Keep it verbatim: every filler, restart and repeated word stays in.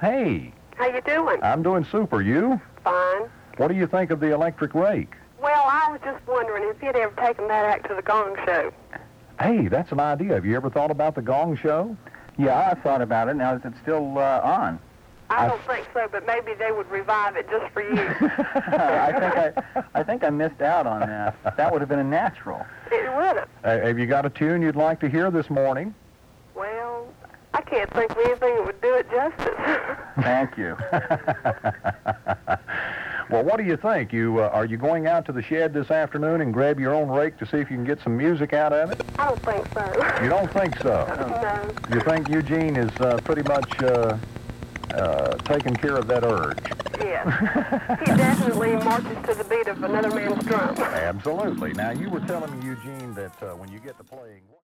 Hey. How you doing? I'm doing super. You? Fine. What do you think of the electric rake? Well, I was just wondering if you'd ever taken that act to the Gong Show. Hey, that's an idea. Have you ever thought about the Gong Show? Yeah, I thought about it. Now, is it still uh, on? I don't think so, but maybe they would revive it just for you. I think I, I think I missed out on that. That would have been a natural. It would have. Uh, have you got a tune you'd like to hear this morning? Well, I can't think of anything that would do it justice. Thank you. Well, what do you think? You uh, are you going out to the shed this afternoon and grab your own rake to see if you can get some music out of it? I don't think so. You don't think so? No. You think Eugene is uh, pretty much uh, uh, taking care of that urge? Yes. He definitely marches to the beat of another man's drum. Absolutely. Now, you were telling me, Eugene, that uh, when you get to playing...